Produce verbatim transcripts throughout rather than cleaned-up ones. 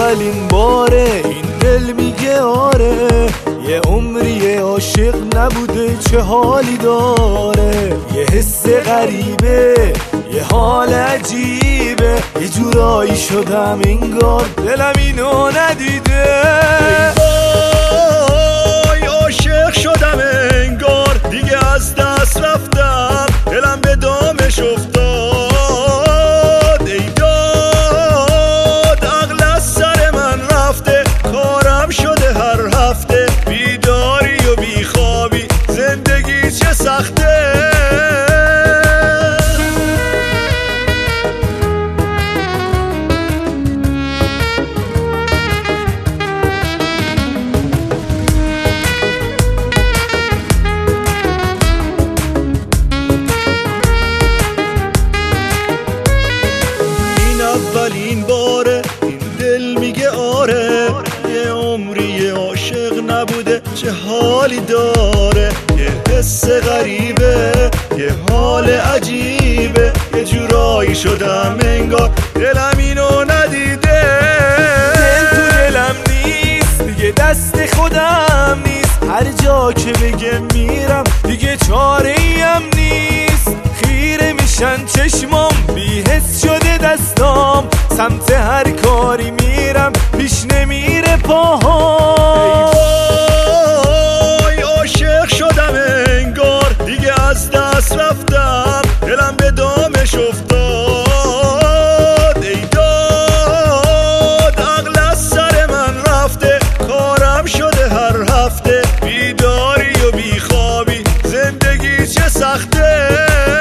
اولین باره این دل میگه آره، یه عمری عاشق نبوده چه حالی داره. یه حس غریبه، یه حال عجیبه، یه جورایی شدم انگار دلم اینو ندیده. وای عاشق شدم انگار دیگه از دست رفتم، دلم به دامش افتاد. ای داد عقل از سر من رفته، کارم شده هر هفته بیداری و بیخوابی، زندگی چه سخته. اولین باره این دل میگه آره، یه عمری عاشق نبوده چه حالی داره. یه حس غریبه، یه حال عجیبه، یه جورایی شدم انگار دلم اینو ندیده. دل تو دلم نیست دیگه، دست خودم نیست، هر جا که بگه میرم دیگه چاره ایم نیست. خیره میشن چشمام، بی حس شده دستام، سمت هر کاری میرم پیش نمیره پاهام. وای عاشق شدم انگار دیگه از دست رفتم، دلم به دامش افتاد. ای داد عقل از سر من رفته، کارم شده هر هفته بیداری و بیخوابی، زندگی چه سخته.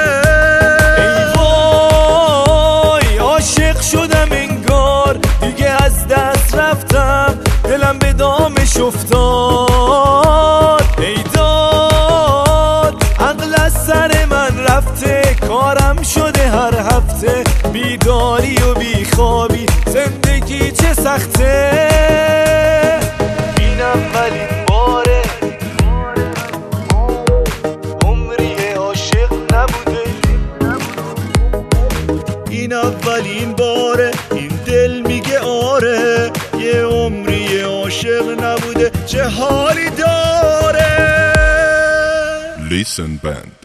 دلم به دامش افتاد. ای داد عقل از سر من رفته، کارم شده هر هفته بیداری و بیخوابی، زندگی چه سخته. این اولین باره عمری عاشق نبوده، این اولین باره این دل میگه آره، یه عمری عاشق نبوده چه حالی داره. Listen Band.